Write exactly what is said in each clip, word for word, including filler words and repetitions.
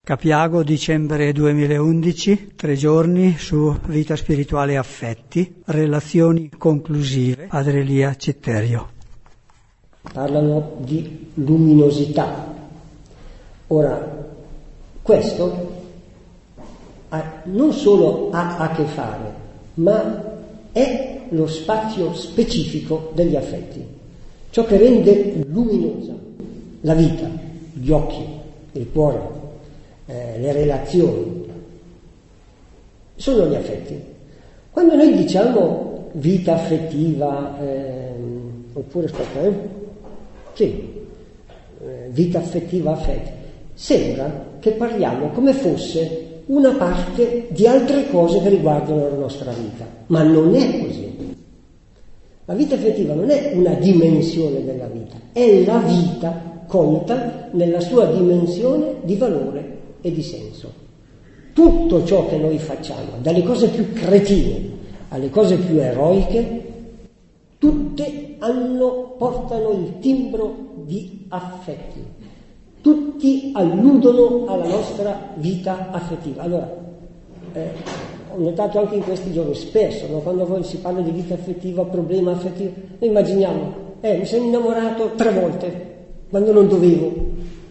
Capiago, dicembre duemilaundici, tre giorni su vita spirituale e affetti, relazioni conclusive, Padre Elia Citterio. Parlano di luminosità. Ora, questo ha, non solo ha a che fare, ma è lo spazio specifico degli affetti. Ciò che rende luminosa la vita, gli occhi, il cuore, eh, le relazioni, sono gli affetti. Quando noi diciamo vita affettiva, eh, oppure aspetta, eh? Sì, eh, vita affettiva, affetti, sembra che parliamo come fosse una parte di altre cose che riguardano la nostra vita, ma non è così. La vita affettiva non è una dimensione della vita, è la vita colta nella sua dimensione di valore e di senso. Tutto ciò che noi facciamo, dalle cose più cretine alle cose più eroiche, tutte hanno, portano il timbro di affetti, tutti alludono alla nostra vita affettiva. Allora, eh, ho notato anche in questi giorni, spesso, no, quando poi si parla di vita affettiva, problema affettivo, noi immaginiamo, eh, mi sono innamorato tre volte, quando non dovevo.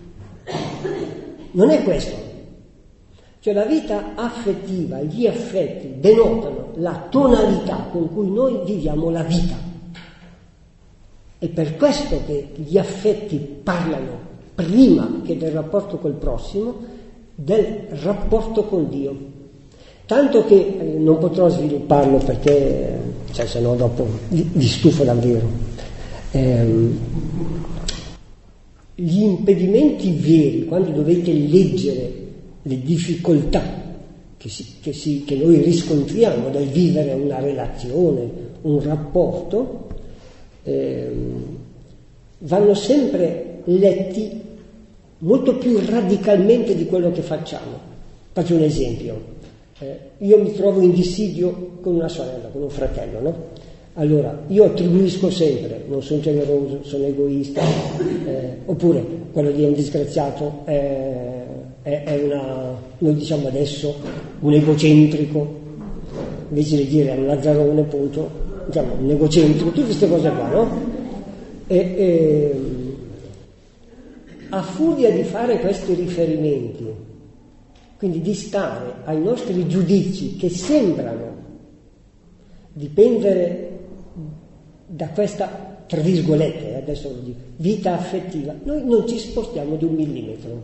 Non è questo. Cioè la vita affettiva, gli affetti denotano la tonalità con cui noi viviamo la vita. È per questo che gli affetti parlano, prima che del rapporto col prossimo, del rapporto con Dio. Tanto che eh, non potrò svilupparlo perché, cioè, se no dopo vi, vi stufo davvero. Ehm, gli impedimenti veri, quando dovete leggere le difficoltà che, si, che, si, che noi riscontriamo nel vivere una relazione, un rapporto, ehm, vanno sempre letti molto più radicalmente di quello che facciamo. Faccio un esempio. Eh, io mi trovo in dissidio con una sorella, con un fratello, no? Allora, io attribuisco sempre, non sono generoso, sono egoista, eh, oppure quello di un disgraziato è, è, è una, noi diciamo adesso, un egocentrico, invece di dire è un lazzarone, appunto, diciamo un egocentrico, tutte queste cose qua, no? E, e, a furia di fare questi riferimenti, quindi di stare ai nostri giudizi che sembrano dipendere da questa, tra virgolette, adesso lo dico, vita affettiva, noi non ci spostiamo di un millimetro.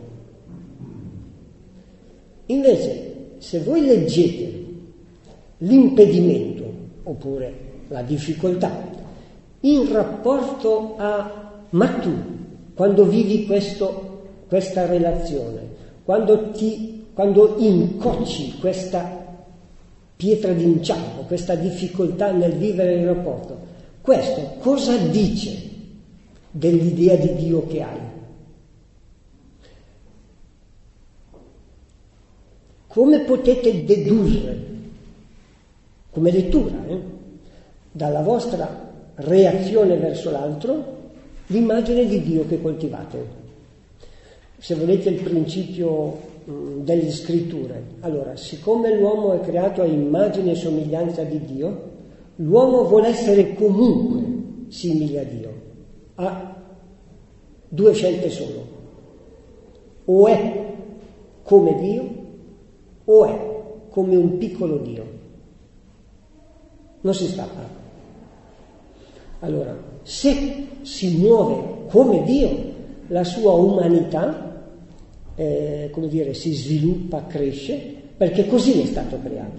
Invece, se voi leggete l'impedimento, oppure la difficoltà, in rapporto a ma tu, quando vivi questo, questa relazione, quando ti, quando incocci questa pietra d'inciampo, questa difficoltà nel vivere il rapporto, questo cosa dice dell'idea di Dio che hai? Come potete dedurre, come lettura, eh, dalla vostra reazione verso l'altro, l'immagine di Dio che coltivate? Se volete il principio mh, delle scritture, allora, siccome l'uomo è creato a immagine e somiglianza di Dio, l'uomo vuole essere comunque simile a Dio. Ha due scelte solo: o è come Dio o è come un piccolo Dio. Non si scappa. Allora, se si muove come Dio, la sua umanità, eh, come dire, si sviluppa, cresce, perché così è stato creato.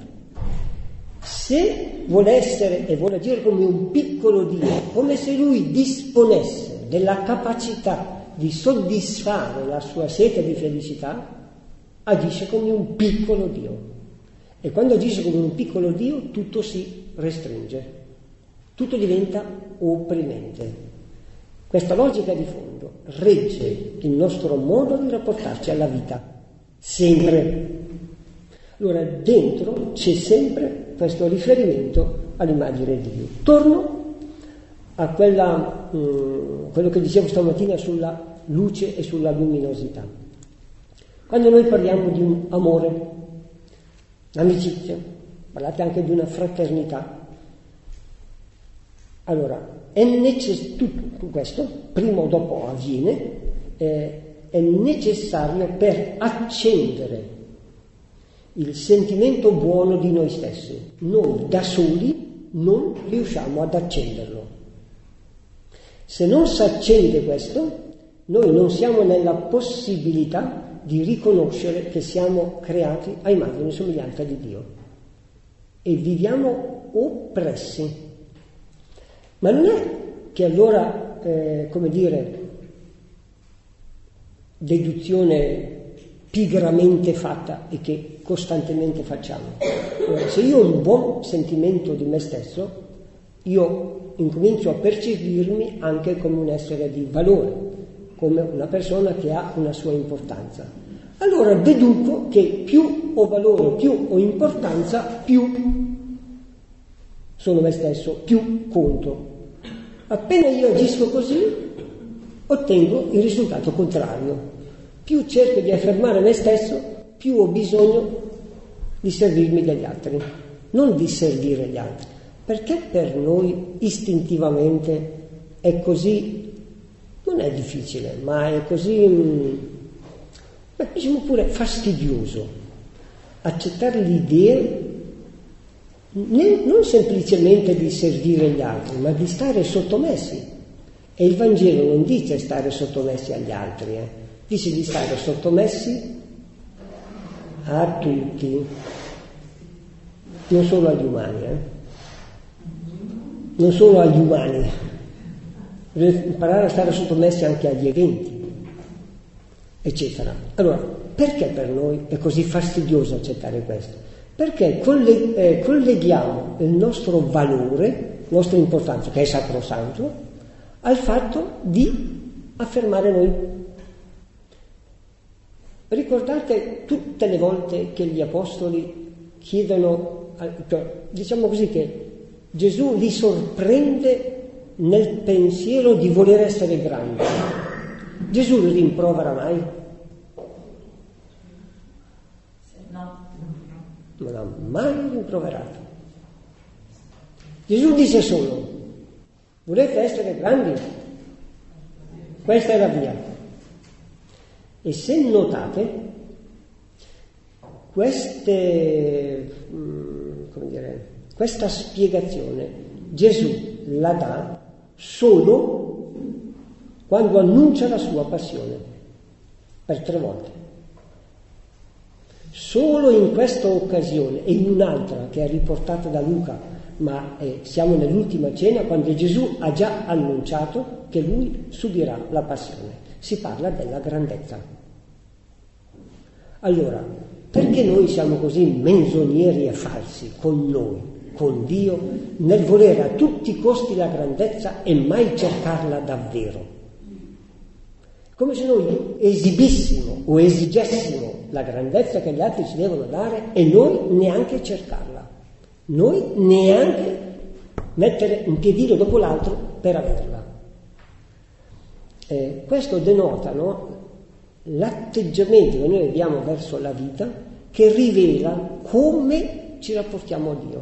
Se vuole essere e vuole agire come un piccolo Dio, come se lui disponesse della capacità di soddisfare la sua sete di felicità, agisce come un piccolo Dio. E quando agisce come un piccolo Dio, tutto si restringe, tutto diventa opprimente. Questa logica di fondo regge il nostro modo di rapportarci alla vita, sempre. Allora, dentro c'è sempre questo riferimento all'immagine di Dio. Torno a quella, mh, quello che dicevo stamattina sulla luce e sulla luminosità. Quando noi parliamo di un amore, amicizia, parlate anche di una fraternità, allora è necessario, tutto questo prima o dopo avviene, eh, è necessario per accendere il sentimento buono di noi stessi. Noi da soli non riusciamo ad accenderlo. Se non si accende questo, noi non siamo nella possibilità di riconoscere che siamo creati a immagine e somiglianza di Dio e viviamo oppressi. Ma non è che allora, eh, come dire, deduzione pigramente fatta e che costantemente facciamo. Allora, se io ho un buon sentimento di me stesso, io incomincio a percepirmi anche come un essere di valore, come una persona che ha una sua importanza. Allora deduco che più ho valore, più ho importanza, più sono me stesso, più conto. Appena io agisco così, ottengo il risultato contrario. Più cerco di affermare me stesso, più ho bisogno di servirmi degli altri, non di servire gli altri. Perché per noi istintivamente è così, non è difficile, ma è così, beh, diciamo pure fastidioso, accettare l'idea non semplicemente di servire gli altri, ma di stare sottomessi. E il Vangelo non dice stare sottomessi agli altri, eh. dice di stare sottomessi a tutti, non solo agli umani, eh. non solo agli umani, bisogna imparare a stare sottomessi anche agli eventi, eccetera. Allora, perché per noi è così fastidioso accettare questo? Perché colle- eh, colleghiamo il nostro valore, la nostra importanza, che è sacrosanto, al fatto di affermare noi. Ricordate tutte le volte che gli apostoli chiedono, cioè, diciamo così, che Gesù li sorprende nel pensiero di voler essere grandi. Gesù li rimprovera mai? No. Non ha mai rimproverato. Gesù dice solo: volete essere grandi? Questa è la via. E se notate, queste, come dire, questa spiegazione Gesù la dà solo quando annuncia la sua passione, per tre volte. Solo in questa occasione e in un'altra che è riportata da Luca, ma eh, siamo nell'ultima cena, quando Gesù ha già annunciato che lui subirà la passione. Si parla della grandezza. Allora, perché noi siamo così menzogneri e falsi con noi, con Dio, nel volere a tutti i costi la grandezza e mai cercarla davvero? Come se noi esibissimo o esigessimo la grandezza che gli altri ci devono dare e noi neanche cercarla, noi neanche mettere un piedino dopo l'altro per averla. Eh, questo denota, no, l'atteggiamento che noi abbiamo verso la vita, che rivela come ci rapportiamo a Dio.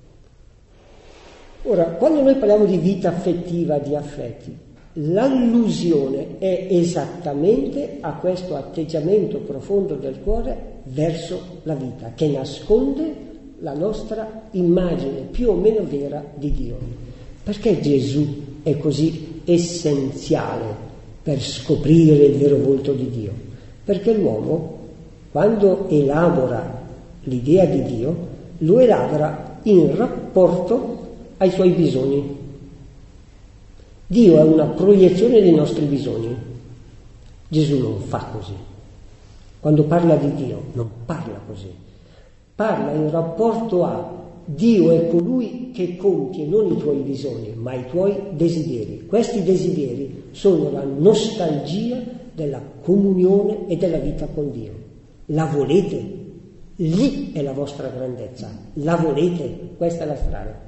Ora, quando noi parliamo di vita affettiva, di affetti, l'allusione è esattamente a questo atteggiamento profondo del cuore verso la vita, che nasconde la nostra immagine più o meno vera di Dio. Perché Gesù è così essenziale per scoprire il vero volto di Dio? Perché l'uomo, quando elabora l'idea di Dio, lo elabora in rapporto ai suoi bisogni. Dio è una proiezione dei nostri bisogni. Gesù non fa così. Quando parla di Dio non parla così. Parla in rapporto a Dio è colui che compie non i tuoi bisogni, ma i tuoi desideri. Questi desideri sono la nostalgia della comunione e della vita con Dio. La volete? Lì è la vostra grandezza. La volete? Questa è la strada.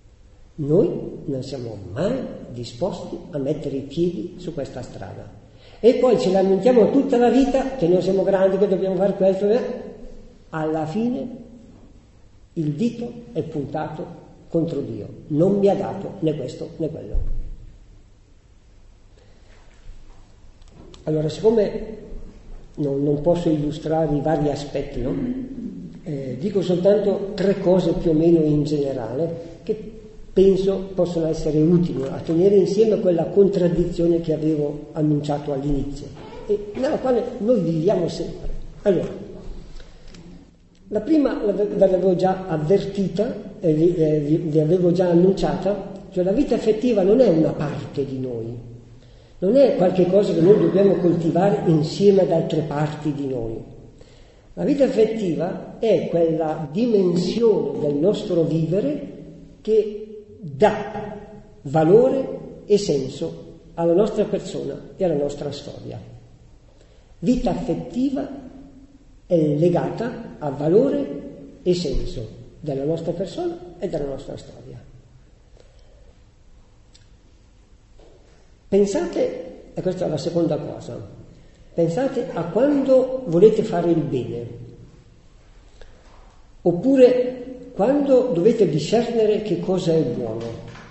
Noi non siamo mai disposti a mettere i piedi su questa strada. E poi ci lamentiamo tutta la vita che noi siamo grandi, che dobbiamo fare questo, eh? Alla fine il dito è puntato contro Dio, non mi ha dato né questo né quello. Allora, siccome non, non posso illustrare i vari aspetti, no? eh, dico soltanto tre cose più o meno in generale che penso possono essere utili a tenere insieme quella contraddizione che avevo annunciato all'inizio e nella quale noi viviamo sempre. Allora, la prima l'avevo già avvertita, eh, vi, eh, vi avevo già annunciata, cioè la vita affettiva non è una parte di noi, non è qualche cosa che noi dobbiamo coltivare insieme ad altre parti di noi. La vita affettiva è quella dimensione del nostro vivere che dà valore e senso alla nostra persona e alla nostra storia. Vita affettiva è legata a valore e senso della nostra persona e della nostra storia. Pensate, e questa è la seconda cosa, pensate a quando volete fare il bene, oppure quando dovete discernere che cosa è buono.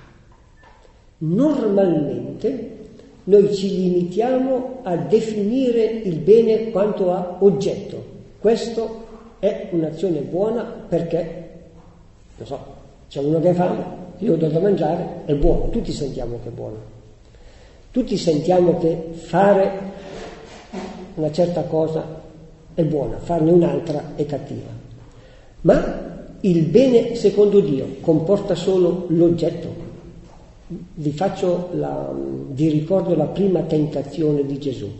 Normalmente noi ci limitiamo a definire il bene quanto a oggetto. Questo è un'azione buona perché, non so, c'è uno che ha fame, io do da mangiare, è buono, tutti sentiamo che è buono. Tutti sentiamo che fare una certa cosa è buona, farne un'altra è cattiva. Ma il bene secondo Dio comporta solo l'oggetto. Vi faccio la, vi ricordo la prima tentazione di Gesù.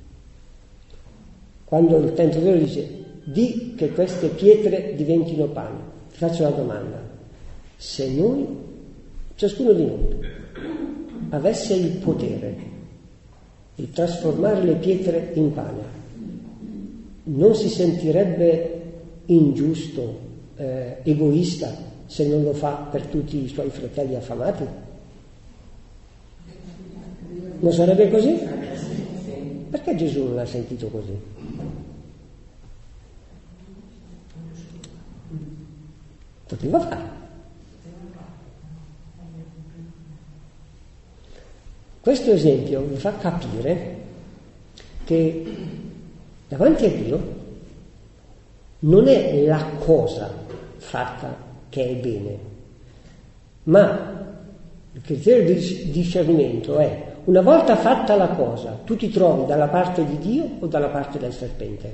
Quando il tentatore dice: di che queste pietre diventino pane. Vi faccio la domanda: se noi, ciascuno di noi, avesse il potere di trasformare le pietre in pane, non si sentirebbe ingiusto, Eh, egoista se non lo fa per tutti i suoi fratelli affamati? Non sarebbe così? Perché Gesù non l'ha sentito così? Poteva fare. Questo esempio mi fa capire che davanti a Dio non è la cosa fatta che è bene, ma il criterio di discernimento è: una volta fatta la cosa, tu ti trovi dalla parte di Dio o dalla parte del serpente?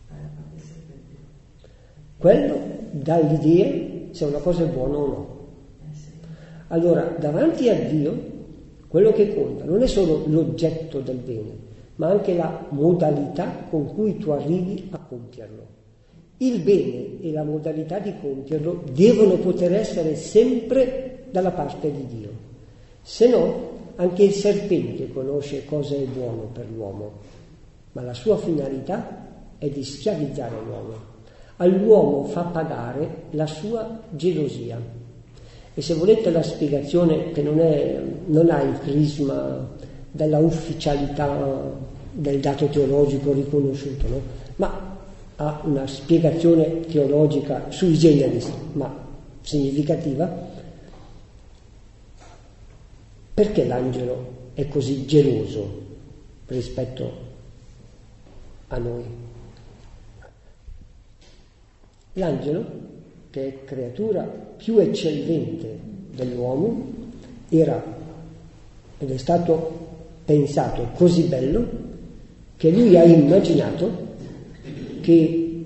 Quello dà l'idea se una cosa è buona o no. Allora, davanti a Dio, quello che conta non è solo l'oggetto del bene, ma anche la modalità con cui tu arrivi a compierlo. Il bene e la modalità di compierlo devono poter essere sempre dalla parte di Dio. Se no, anche il serpente conosce cosa è buono per l'uomo, ma la sua finalità è di schiavizzare l'uomo. All'uomo fa pagare la sua gelosia. E se volete la spiegazione, che non, è, non ha il crisma della ufficialità del dato teologico riconosciuto, no? Ma ha una spiegazione teologica sui generis, ma significativa. Perché l'angelo è così geloso rispetto a noi? L'angelo, che è creatura più eccellente dell'uomo, era ed è stato pensato così bello che lui ha immaginato che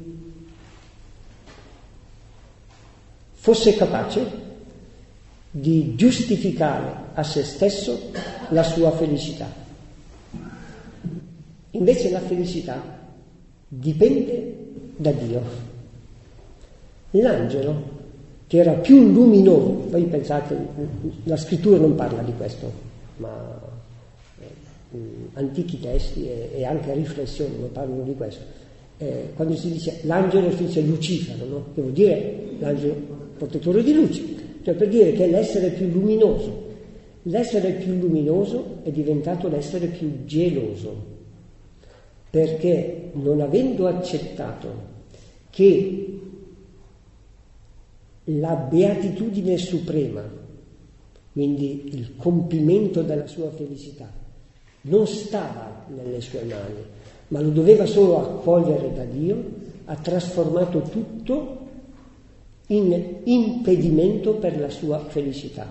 fosse capace di giustificare a se stesso la sua felicità. Invece la felicità dipende da Dio. L'angelo, che era più luminoso, voi pensate, la scrittura non parla di questo, ma eh, antichi testi e, e anche riflessioni non parlano di questo. Eh, quando si dice l'angelo, si dice Lucifero, no? Che vuol dire l'angelo protettore di luce, cioè per dire che è l'essere più luminoso. L'essere più luminoso è diventato l'essere più geloso. perché non avendo accettato che la beatitudine suprema, quindi il compimento della sua felicità, non stava nelle sue mani, ma lo doveva solo accogliere da Dio, ha trasformato tutto in impedimento per la sua felicità.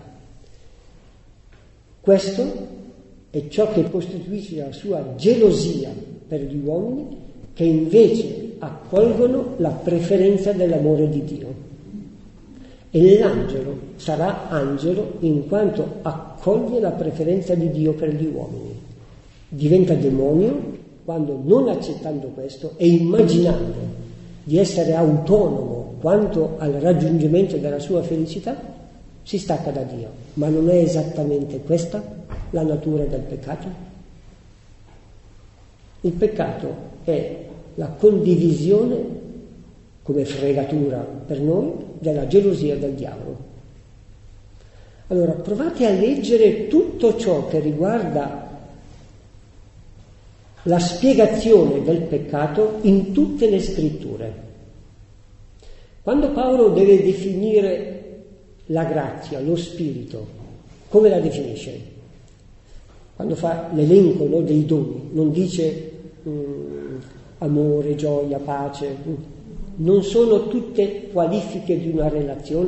Questo è ciò che costituisce la sua gelosia per gli uomini, che invece accolgono la preferenza dell'amore di Dio. E l'angelo sarà angelo in quanto accoglie la preferenza di Dio per gli uomini. Diventa demonio quando, non accettando questo e immaginando di essere autonomo quanto al raggiungimento della sua felicità, si stacca da Dio. Ma non è esattamente questa la natura del peccato? Il peccato è la condivisione, come fregatura per noi, della gelosia del diavolo. Allora, provate a leggere tutto ciò che riguarda la spiegazione del peccato in tutte le scritture. Quando Paolo deve definire la grazia, lo spirito, come la definisce? Quando fa l'elenco, no, dei doni, non dice um, amore, gioia, pace, non sono tutte qualifiche di una relazione?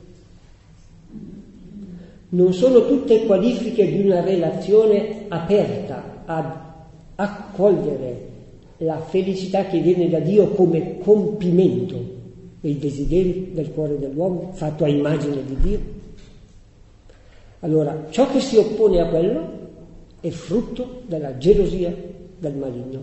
Non sono tutte qualifiche di una relazione aperta ad accogliere la felicità che viene da Dio come compimento dei desideri del cuore dell'uomo, fatto a immagine di Dio? Allora, ciò che si oppone a quello è frutto della gelosia del maligno.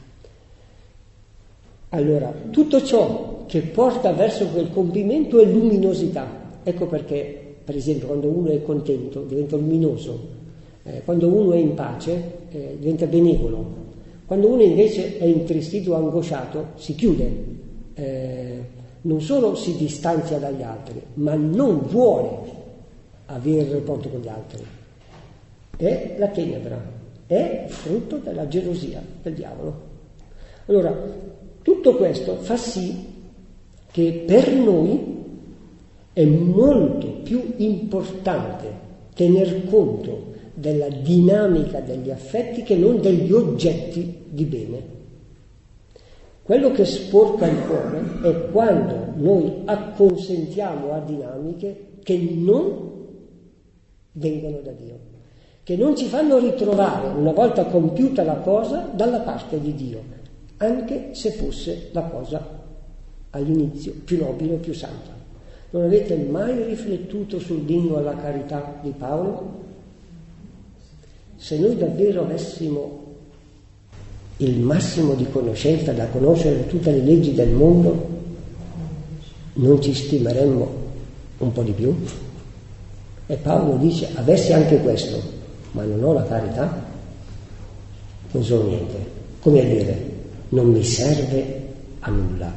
Allora, tutto ciò che porta verso quel compimento è luminosità. Ecco perché, per esempio, quando uno è contento diventa luminoso. Eh, quando uno è in pace eh, diventa benevolo, quando uno invece è intristito o angosciato si chiude, eh, non solo si distanzia dagli altri, ma non vuole avere rapporto con gli altri. È la tenebra, è frutto della gelosia del diavolo. Allora, tutto questo fa sì che per noi è molto più importante tener conto della dinamica degli affetti che non degli oggetti di bene. Quello che sporca il cuore è quando noi acconsentiamo a dinamiche che non vengono da Dio, che non ci fanno ritrovare, una volta compiuta la cosa, dalla parte di Dio, anche se fosse la cosa all'inizio più nobile, più santa. Non avete mai riflettuto sull'inno alla carità di Paolo? Se noi davvero avessimo il massimo di conoscenza da conoscere tutte le leggi del mondo, non ci stimeremmo un po' di più? E Paolo dice, avessi anche questo, ma non ho la carità, non sono niente. Come a dire, non mi serve a nulla.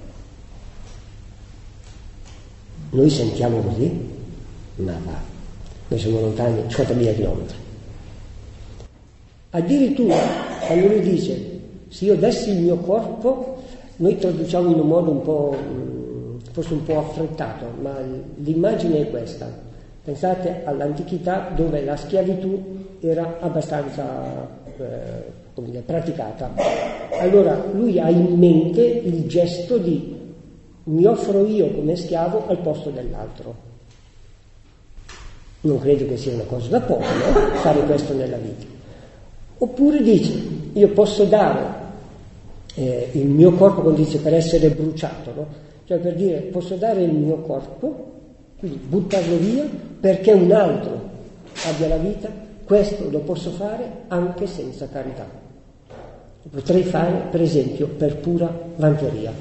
Noi sentiamo così? Ma va, noi siamo lontani cinquantamila chilometri. Addirittura quando lui dice se io dessi il mio corpo, noi traduciamo in un modo un po' forse un po' affrettato, ma l'immagine è questa. Pensate all'antichità dove la schiavitù era abbastanza eh, come dire, praticata. Allora lui ha in mente il gesto di mi offro io come schiavo al posto dell'altro. Non credo che sia una cosa da poco, no? Fare questo nella vita. Oppure dice, io posso dare eh, il mio corpo, come dice, per essere bruciato, no? Cioè per dire, posso dare il mio corpo, quindi buttarlo via, perché un altro abbia la vita, questo lo posso fare anche senza carità. Lo potrei fare, per esempio, per pura vanteria.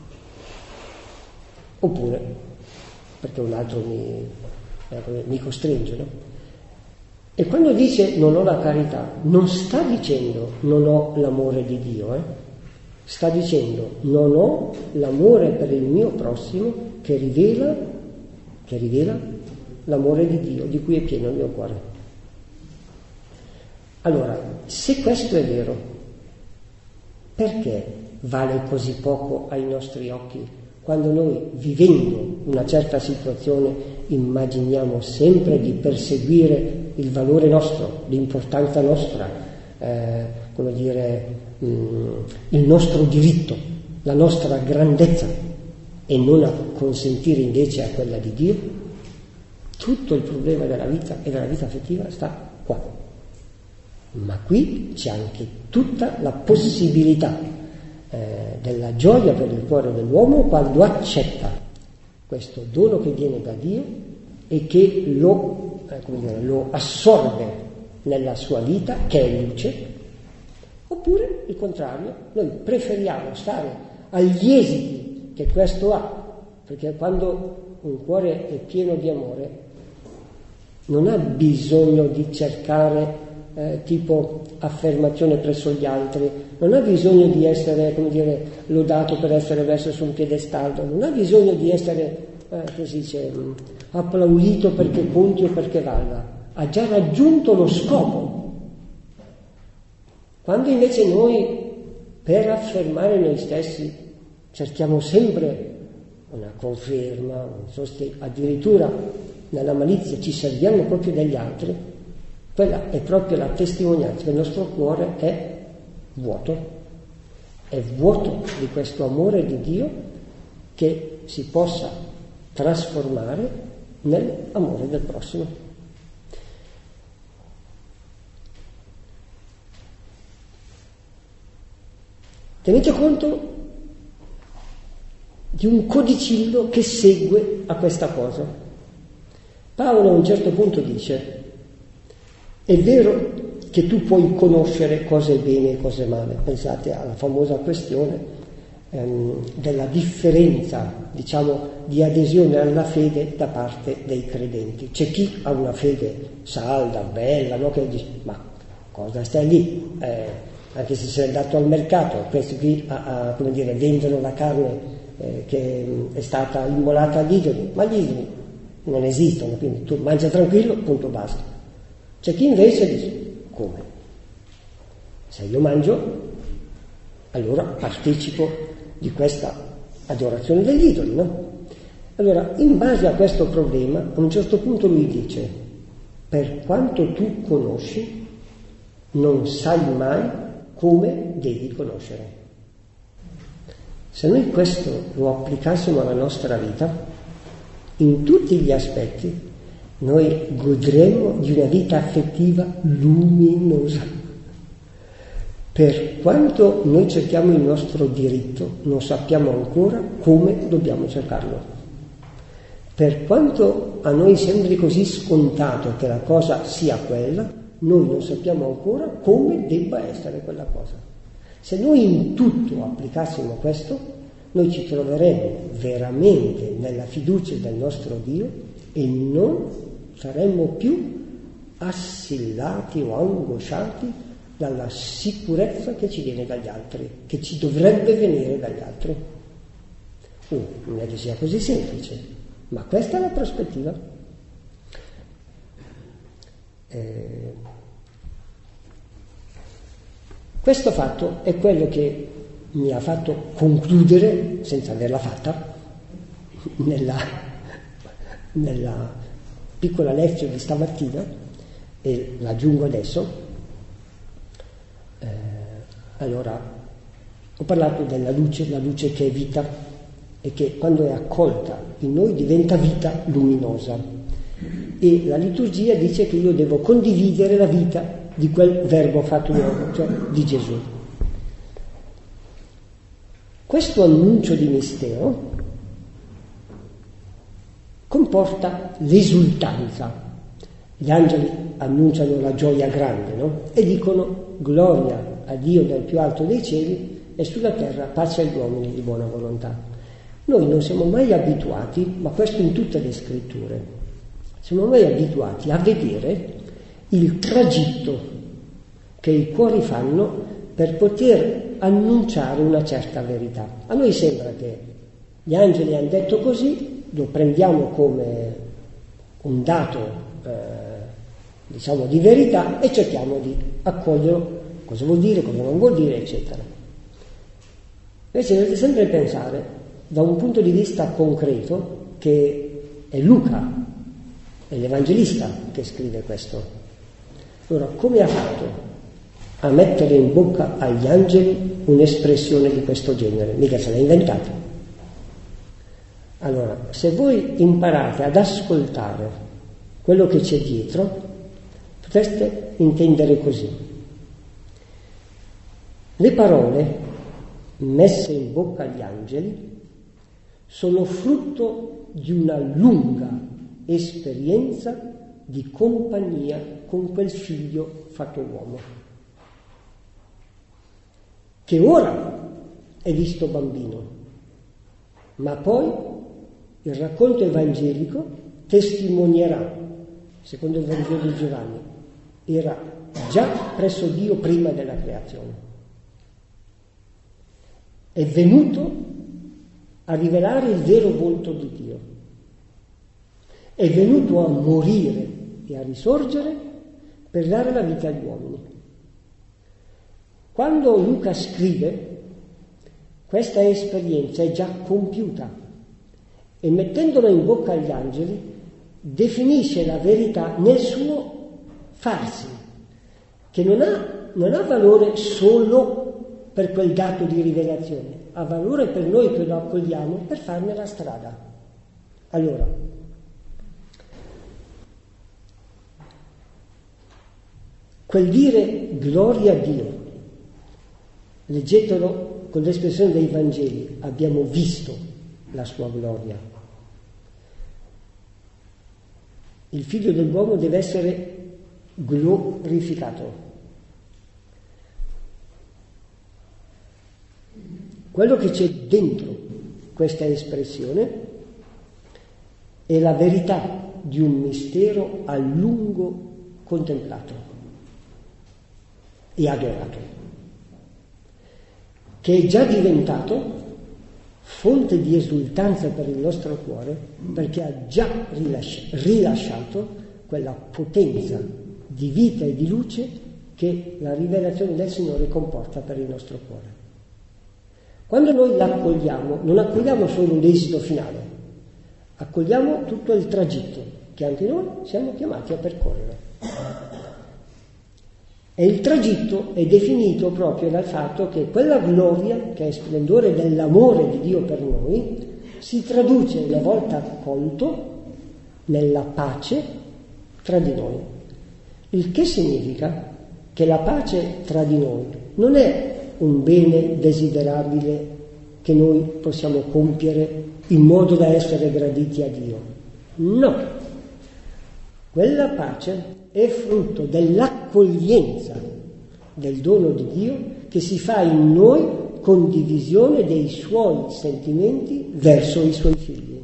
Oppure, perché un altro mi, eh, mi costringe, no? E quando dice non ho la carità, non sta dicendo non ho l'amore di Dio, eh? Sta dicendo non ho l'amore per il mio prossimo che rivela, che rivela l'amore di Dio, di cui è pieno il mio cuore. Allora, se questo è vero, perché vale così poco ai nostri occhi quando noi, vivendo una certa situazione, immaginiamo sempre di perseguire il valore nostro, l'importanza nostra, eh, come dire, mh, il nostro diritto, la nostra grandezza, e non a consentire invece a quella di Dio? Tutto il problema della vita e della vita affettiva sta qua. Ma qui c'è anche tutta la possibilità eh, della gioia per il cuore dell'uomo quando accetta questo dono che viene da Dio e che lo, eh, come dire, lo assorbe nella sua vita, che è luce. Oppure il contrario, noi preferiamo stare agli esiti che questo ha, perché quando un cuore è pieno di amore non ha bisogno di cercare eh, tipo affermazione presso gli altri, non ha bisogno di essere, come dire, lodato per essere messo su un piedestallo, non ha bisogno di essere, eh, che si dice, applaudito perché conti o perché valga, ha già raggiunto lo scopo. Quando invece noi, per affermare noi stessi, cerchiamo sempre una conferma, un sostegno, addirittura nella malizia ci serviamo proprio degli altri, quella è proprio la testimonianza che il nostro cuore è vuoto, è vuoto di questo amore di Dio che si possa trasformare nell'amore del prossimo. Tenete conto di un codicillo che segue a questa cosa. Paolo a un certo punto dice: è vero che tu puoi conoscere cose bene e cose male. Pensate alla famosa questione ehm, della differenza, diciamo, di adesione alla fede da parte dei credenti. C'è chi ha una fede salda, bella, no? Che dice: ma cosa stai lì? Eh, anche se sei andato al mercato, questi qui a, a, come dire, vendono la carne eh, che è stata immolata agli idoli, ma gli idoli non esistono, quindi tu mangia tranquillo, punto, basta. C'è chi invece dice: come? Se io mangio, allora partecipo di questa adorazione degli idoli, no? Allora, in base a questo problema, a un certo punto lui dice: per quanto tu conosci, non sai mai come devi conoscere. Se noi questo lo applicassimo alla nostra vita, in tutti gli aspetti, noi godremo di una vita affettiva luminosa. Per quanto noi cerchiamo il nostro diritto, non sappiamo ancora come dobbiamo cercarlo. Per quanto a noi sembri così scontato che la cosa sia quella, noi non sappiamo ancora come debba essere quella cosa. Se noi in tutto applicassimo questo, noi ci troveremo veramente nella fiducia del nostro Dio e non saremmo più assillati o angosciati dalla sicurezza che ci viene dagli altri, che ci dovrebbe venire dagli altri. Oh, non è che sia così semplice, ma questa è la prospettiva. Eh, questo fatto è quello che mi ha fatto concludere, senza averla fatta, nella, nella piccola lezione di stamattina, e la aggiungo adesso. Eh, allora, ho parlato della luce, la luce che è vita e che quando è accolta in noi diventa vita luminosa. E la liturgia dice che io devo condividere la vita di quel verbo fatto uomo, cioè di Gesù. Questo annuncio di mistero comporta l'esultanza. Gli angeli annunciano la gioia grande, no? E dicono: gloria a Dio nel più alto dei cieli e sulla terra pace agli uomini di buona volontà. Noi non siamo mai abituati, ma questo in tutte le scritture, siamo mai abituati a vedere il tragitto che i cuori fanno per poter annunciare una certa verità. A noi sembra che gli angeli hanno detto così, lo prendiamo come un dato eh, diciamo di verità e cerchiamo di accoglierlo, cosa vuol dire, cosa non vuol dire, eccetera. Invece dovete sempre pensare, da un punto di vista concreto, che è Luca, è l'Evangelista che scrive questo. Allora, come ha fatto a mettere in bocca agli angeli un'espressione di questo genere? Mica se l'ha inventata. Allora, se voi imparate ad ascoltare quello che c'è dietro, potreste intendere così. Le parole messe in bocca agli angeli sono frutto di una lunga esperienza di compagnia con quel figlio fatto uomo, che ora è visto bambino, ma poi il racconto evangelico testimonierà, secondo il Vangelo di Giovanni, era già presso Dio prima della creazione. È venuto a rivelare il vero volto di Dio. È venuto a morire e a risorgere per dare la vita agli uomini. Quando Luca scrive, questa esperienza è già compiuta e mettendola in bocca agli angeli definisce la verità nel suo farsi, che non ha, non ha valore solo per quel dato di rivelazione, ha valore per noi che lo accogliamo per farne la strada. Allora, quel dire gloria a Dio, leggetelo con l'espressione dei Vangeli, abbiamo visto la sua gloria. Il figlio dell'uomo deve essere glorificato. Quello che c'è dentro questa espressione è la verità di un mistero a lungo contemplato e adorato, che è già diventato fonte di esultanza per il nostro cuore, perché ha già rilasci- rilasciato quella potenza di vita e di luce che la rivelazione del Signore comporta per il nostro cuore. Quando noi l'accogliamo, non accogliamo solo l'esito finale, accogliamo tutto il tragitto che anche noi siamo chiamati a percorrere. E il tragitto è definito proprio dal fatto che quella gloria, che è splendore dell'amore di Dio per noi, si traduce, una volta accolto, nella pace tra di noi. Il che significa che la pace tra di noi non è un bene desiderabile che noi possiamo compiere in modo da essere graditi a Dio. No, quella pace è frutto dell'accoglienza del dono di Dio che si fa in noi condivisione dei suoi sentimenti verso i suoi figli.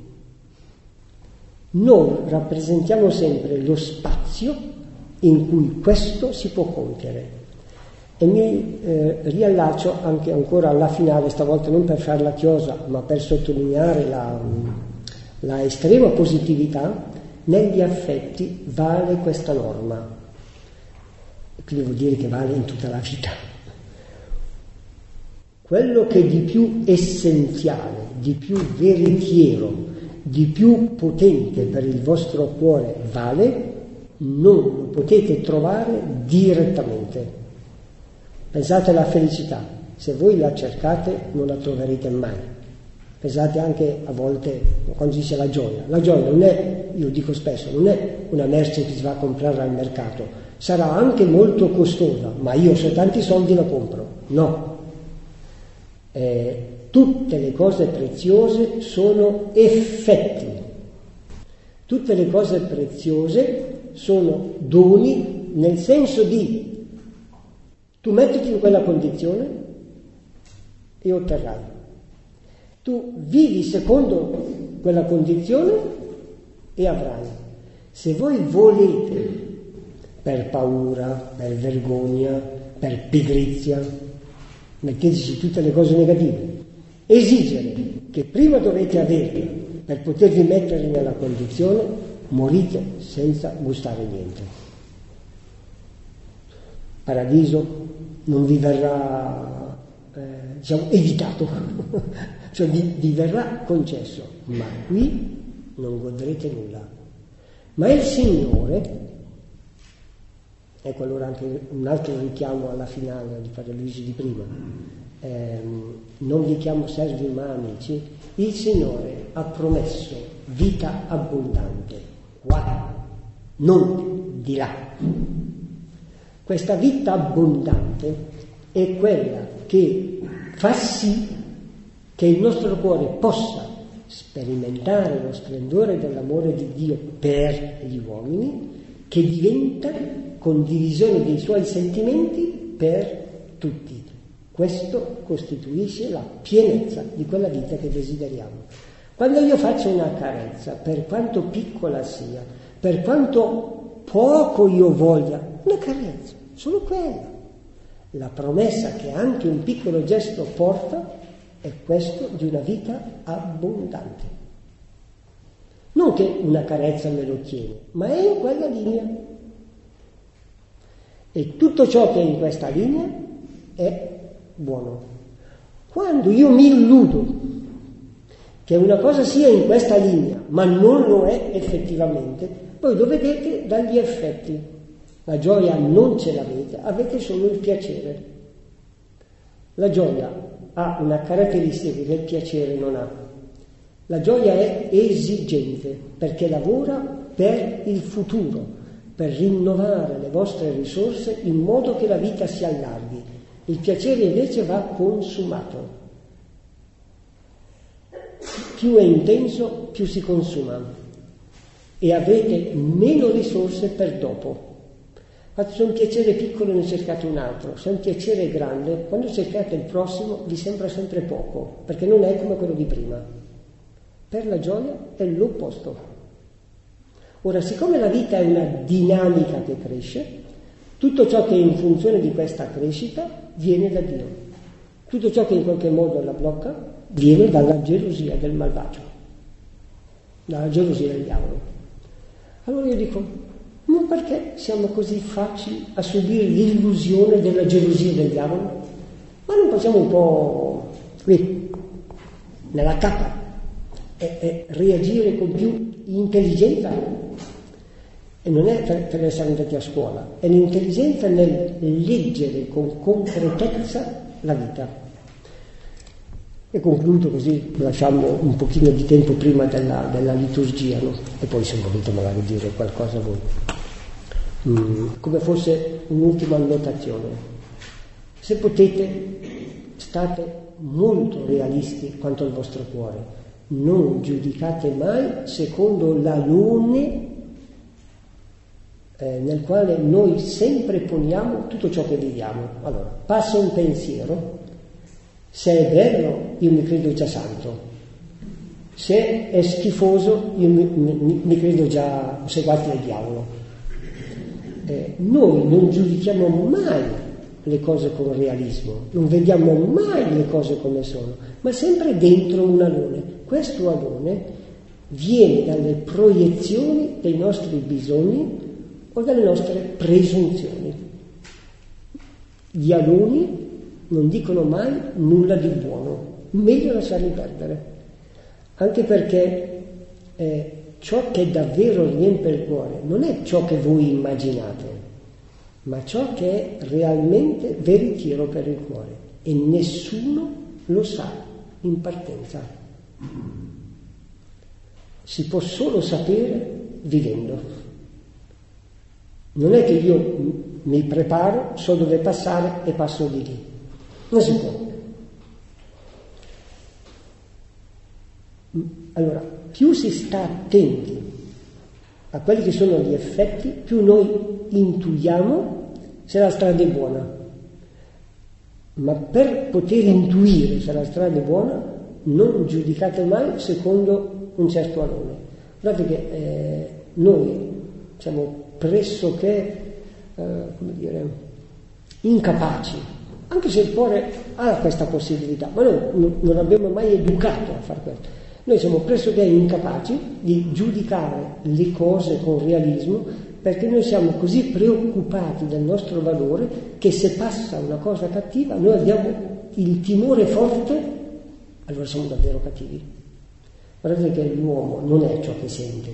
Noi rappresentiamo sempre lo spazio in cui questo si può compiere. E mi eh, riallaccio anche ancora alla finale, stavolta non per farla chiosa, ma per sottolineare la, la estrema positività. Negli affetti vale questa norma, quindi vuol dire che vale in tutta la vita. Quello che di più essenziale, di più veritiero, di più potente per il vostro cuore vale, non lo potete trovare direttamente. Pensate alla felicità, se voi la cercate non la troverete mai. Pensate anche a volte quando si dice la gioia. La gioia non è, io dico spesso, non è una merce che si va a comprare al mercato, sarà anche molto costosa, ma io se ho tanti soldi la compro. No. Eh, tutte le cose preziose sono effetti. Tutte le cose preziose sono doni, nel senso di tu mettiti in quella condizione e otterrai. Tu vivi secondo quella condizione e avrai. Se voi volete, per paura, per vergogna, per pigrizia, metteteci tutte le cose negative, esigere che prima dovete averle per potervi mettere nella condizione, morite senza gustare niente. Paradiso non vi verrà eh, diciamo, evitato, cioè vi, vi verrà concesso, ma qui non godrete nulla. Ma il Signore, ecco allora anche un altro richiamo alla finale di Padre Luigi di prima, ehm, non vi chiamo servi ma amici, il Signore ha promesso vita abbondante, qua, non di là. Questa vita abbondante è quella che fa sì che il nostro cuore possa sperimentare lo splendore dell'amore di Dio per gli uomini, che diventa condivisione dei suoi sentimenti per tutti. Questo costituisce la pienezza di quella vita che desideriamo. Quando io faccio una carezza, per quanto piccola sia, per quanto poco io voglia, una carezza, solo quella. La promessa che anche un piccolo gesto porta è questo di una vita abbondante. Non che una carezza me lo ottiene, ma è in quella linea. E tutto ciò che è in questa linea è buono. Quando io mi illudo che una cosa sia in questa linea, ma non lo è effettivamente, voi lo vedete dagli effetti. La gioia non ce l'avete, avete solo il piacere. La gioia ha una caratteristica che il piacere non ha. La gioia è esigente perché lavora per il futuro, per rinnovare le vostre risorse in modo che la vita si allarghi. Il piacere invece va consumato. Più è intenso, più si consuma e avete meno risorse per dopo. Se un piacere piccolo ne cercate un altro, se un piacere è grande, quando cercate il prossimo vi sembra sempre poco, perché non è come quello di prima. Per la gioia è l'opposto. Ora, siccome la vita è una dinamica che cresce, tutto ciò che è in funzione di questa crescita viene da Dio. Tutto ciò che in qualche modo la blocca viene dalla gelosia del malvagio, dalla gelosia del diavolo. Allora io dico, ma perché siamo così facili a subire l'illusione della gelosia del diavolo? Ma non possiamo un po' qui, nella tappa, e, e reagire con più intelligenza? E non è per, per essere andati a scuola, è l'intelligenza nel leggere con concretezza la vita. E concludo così, lasciamo un pochino di tempo prima della, della liturgia, no? E poi se volete magari dire qualcosa voi. Mm, come fosse un'ultima annotazione. Se potete, state molto realisti quanto al vostro cuore. Non giudicate mai secondo l'alone eh, nel quale noi sempre poniamo tutto ciò che viviamo. Allora, passa un pensiero. Se è bello, io mi credo già santo. Se è schifoso, io mi, mi, mi credo già seguace del diavolo. Eh, noi non giudichiamo mai le cose con realismo, non vediamo mai le cose come sono, ma sempre dentro un alone. Questo alone viene dalle proiezioni dei nostri bisogni o dalle nostre presunzioni. Gli aloni non dicono mai nulla di buono, meglio lasciarli perdere, anche perché eh, ciò che davvero riempie il cuore non è ciò che voi immaginate, ma ciò che è realmente veritiero per il cuore, e nessuno lo sa in partenza. Si può solo sapere vivendo. Non è che io mi preparo, so dove passare e passo di lì. Non si può. Allora, più si sta attenti a quelli che sono gli effetti, più noi intuiamo se la strada è buona. Ma per poter intuire se la strada è buona, non giudicate mai secondo un certo alone. Guardate che eh, noi siamo pressoché, eh, come dire, incapaci, anche se il cuore ha questa possibilità, ma noi non abbiamo mai educato a fare questo. Noi siamo pressoché incapaci di giudicare le cose con realismo, perché noi siamo così preoccupati del nostro valore che se passa una cosa cattiva noi abbiamo il timore forte, allora siamo davvero cattivi. Guardate che l'uomo non è ciò che sente,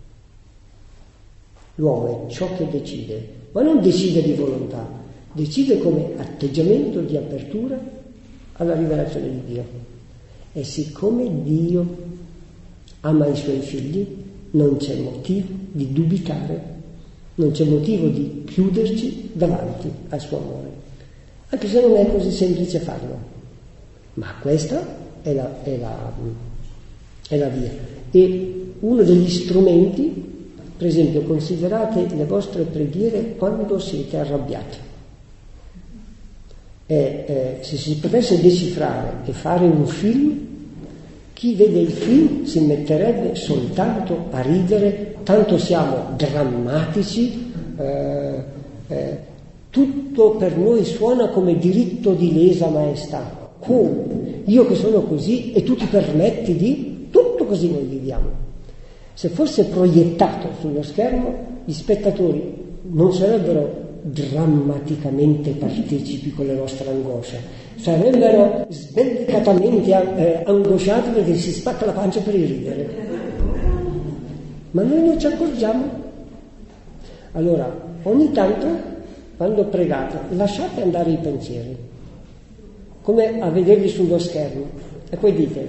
l'uomo è ciò che decide, ma non decide di volontà, decide come atteggiamento di apertura alla rivelazione di Dio. E siccome Dio ama i suoi figli, non c'è motivo di dubitare, non c'è motivo di chiuderci davanti al suo amore, anche se non è così semplice farlo, ma questa è la, è la, è la via. E uno degli strumenti, per esempio, considerate le vostre preghiere quando siete arrabbiati. E, eh, se si potesse decifrare e fare un film, chi vede il film si metterebbe soltanto a ridere, tanto siamo drammatici, eh, eh, tutto per noi suona come diritto di lesa maestà. Come? Io che sono così e tu ti permetti di? Tutto così noi viviamo. Se fosse proiettato sullo schermo, gli spettatori non sarebbero drammaticamente partecipi con le nostre angosce, sarebbero sbellicatamente eh, angosciati perché si spacca la pancia per ridere, ma noi non ci accorgiamo. Allora ogni tanto quando pregate lasciate andare i pensieri come a vederli sullo schermo e poi dite: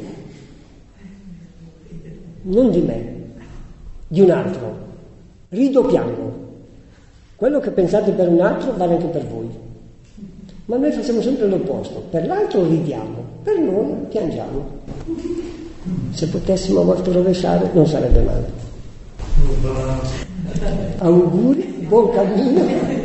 non di me, di un altro, rido, piango. Quello che pensate per un altro vale anche per voi. Ma noi facciamo sempre l'opposto. Per l'altro ridiamo, per noi piangiamo. Se potessimo a volte rovesciare non sarebbe male. Auguri, buon cammino.